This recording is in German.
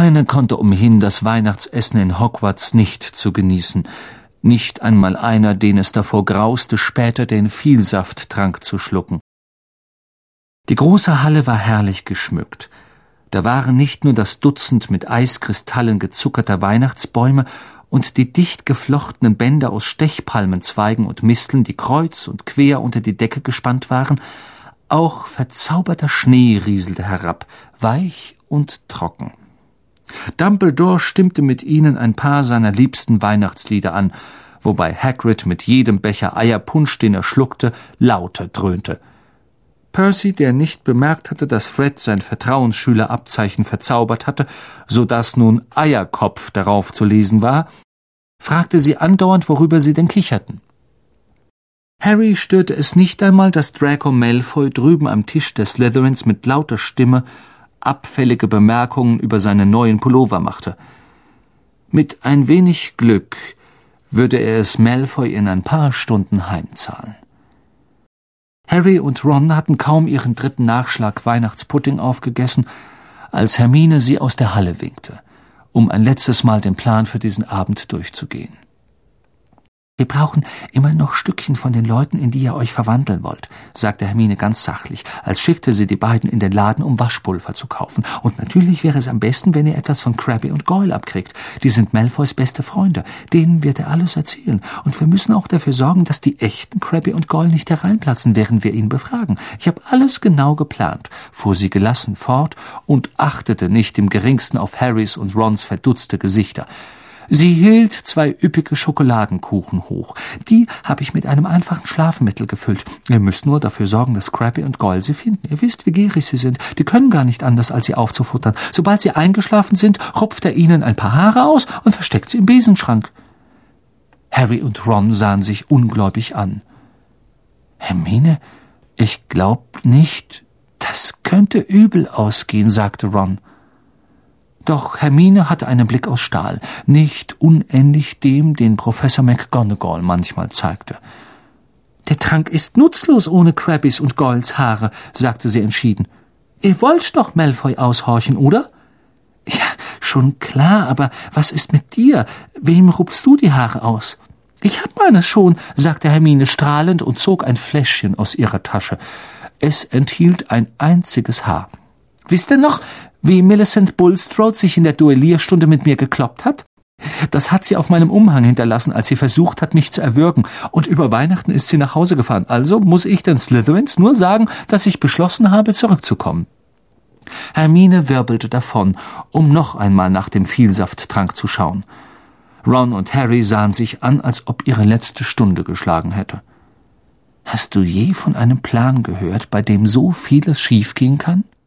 Keiner konnte umhin, das Weihnachtsessen in Hogwarts nicht zu genießen, nicht einmal einer, den es davor grauste, später den Vielsafttrank zu schlucken. Die große Halle war herrlich geschmückt. Da waren nicht nur das Dutzend mit Eiskristallen gezuckerter Weihnachtsbäume und die dicht geflochtenen Bänder aus Stechpalmenzweigen und Misteln, die kreuz und quer unter die Decke gespannt waren, auch verzauberter Schnee rieselte herab, weich und trocken. Dumbledore stimmte mit ihnen ein paar seiner liebsten Weihnachtslieder an, wobei Hagrid mit jedem Becher Eierpunsch, den er schluckte, lauter dröhnte. Percy, der nicht bemerkt hatte, dass Fred sein Vertrauensschülerabzeichen verzaubert hatte, so dass nun Eierkopf darauf zu lesen war, fragte sie andauernd, worüber sie denn kicherten. Harry störte es nicht einmal, dass Draco Malfoy drüben am Tisch der Slytherins mit lauter Stimme abfällige Bemerkungen über seinen neuen Pullover machte. Mit ein wenig Glück würde er es Malfoy in ein paar Stunden heimzahlen. Harry und Ron hatten kaum ihren dritten Nachschlag Weihnachtspudding aufgegessen, als Hermine sie aus der Halle winkte, um ein letztes Mal den Plan für diesen Abend durchzugehen. »Wir brauchen immer noch Stückchen von den Leuten, in die ihr euch verwandeln wollt«, sagte Hermine ganz sachlich, als schickte sie die beiden in den Laden, um Waschpulver zu kaufen. »Und natürlich wäre es am besten, wenn ihr etwas von Crabbe und Goyle abkriegt. Die sind Malfoys beste Freunde. Denen wird er alles erzählen. Und wir müssen auch dafür sorgen, dass die echten Crabbe und Goyle nicht hereinplatzen, während wir ihn befragen. Ich habe alles genau geplant«, fuhr sie gelassen fort und achtete nicht im geringsten auf Harrys und Rons verdutzte Gesichter. Sie hielt 2 üppige Schokoladenkuchen hoch. Die habe ich mit einem einfachen Schlafmittel gefüllt. Ihr müsst nur dafür sorgen, dass Crabbe und Goyle sie finden. Ihr wisst, wie gierig sie sind. Die können gar nicht anders, als sie aufzufuttern. Sobald sie eingeschlafen sind, rupft er ihnen ein paar Haare aus und versteckt sie im Besenschrank. Harry und Ron sahen sich ungläubig an. »Hermine, ich glaub nicht, das könnte übel ausgehen«, sagte Ron. Doch Hermine hatte einen Blick aus Stahl, nicht unähnlich dem, den Professor McGonagall manchmal zeigte. »Der Trank ist nutzlos ohne Crabbys und Goyles Haare«, sagte sie entschieden. »Ihr wollt doch Malfoy aushorchen, oder?« »Ja, schon klar, aber was ist mit dir? Wem rupfst du die Haare aus?« »Ich hab meines schon«, sagte Hermine strahlend und zog ein Fläschchen aus ihrer Tasche. Es enthielt ein einziges Haar. »Wisst ihr noch, wie Millicent Bulstrode sich in der Duellierstunde mit mir gekloppt hat? Das hat sie auf meinem Umhang hinterlassen, als sie versucht hat, mich zu erwürgen. Und über Weihnachten ist sie nach Hause gefahren. Also muss ich den Slytherins nur sagen, dass ich beschlossen habe, zurückzukommen.« Hermine wirbelte davon, um noch einmal nach dem Vielsafttrank zu schauen. Ron und Harry sahen sich an, als ob ihre letzte Stunde geschlagen hätte. »Hast du je von einem Plan gehört, bei dem so vieles schiefgehen kann?«